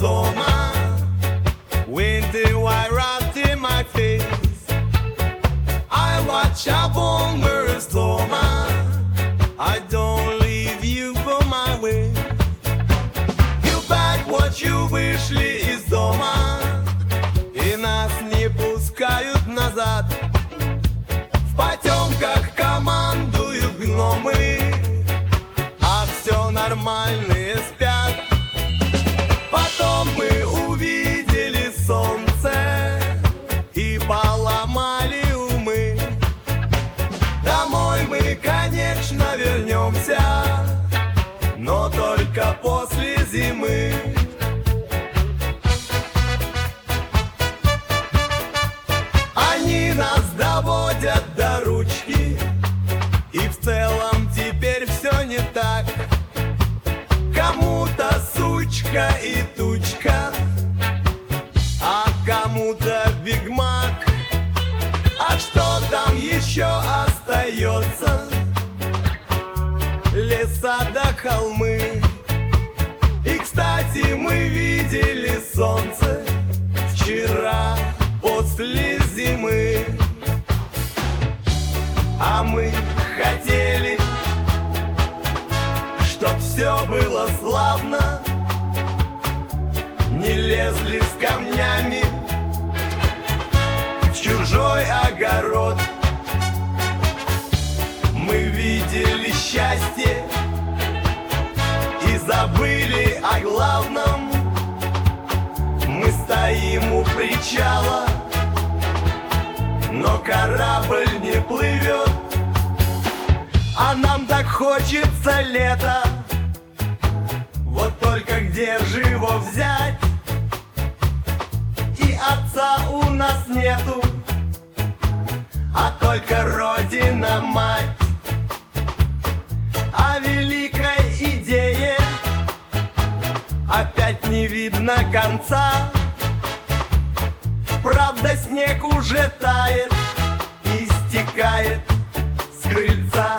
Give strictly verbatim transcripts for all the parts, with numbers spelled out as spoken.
summer, winter white wrapped in my face. I watch a bomber summer, I don't leave you for my way. You back what you вышли из дома, и нас не пускают назад. В потемках командуют гномы, а все нормальные спят. Потом мы увидели солнце и поломали умы. Домой мы, конечно, вернемся, но только после зимы. Они нас доводят до ручки, и в целом теперь все не так. Кому-то сучка и тучка, а кому-то бигмак. А что там еще остается? Леса да холмы. И, кстати, мы видели солнце вчера после зимы. А мы хотели, чтоб все было славно, не лезли с камнями в чужой огород. Мы видели счастье и забыли о главном. Мы стоим у причала, но корабль не плывет. А нам так хочется лета, вот только где же его взять? И отца у нас нету, а только Родина мать. О великой идее опять не видно конца. Правда, снег уже тает и стекает с крыльца.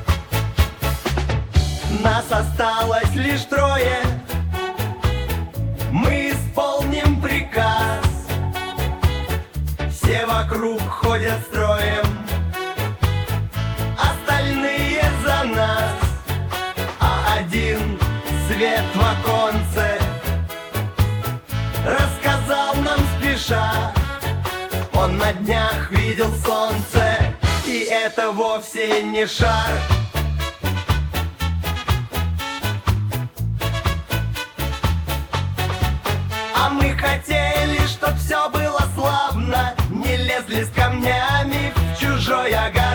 Нас осталось лишь трое, мы исполним приказ. Все вокруг ходят строем, остальные за нас. А один свет в оконце рассказал нам спеша. Он на днях видел солнце, и это вовсе не шар. А мы хотели, чтоб все было славно, не лезли с камнями в чужой огород.